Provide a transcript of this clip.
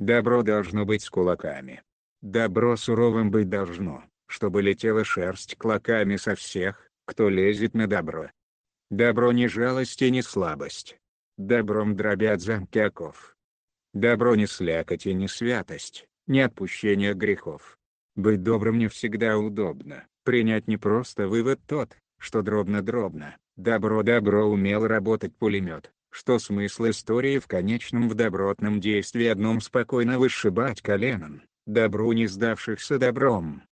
Добро должно быть с кулаками. Добро суровым быть должно, чтобы летела шерсть клоками со всех, кто лезет на добро. Добро не жалость и не слабость. Добром дробят замки оков. Добро не слякоть и не святость, не отпущение грехов. Быть добрым не всегда удобно, принять не просто вывод тот, что дробно-дробно. Добро умел работать пулемет, что смысл истории в конечном в добротном действии одном спокойно вышибать коленом, добру не сдавшихся добром,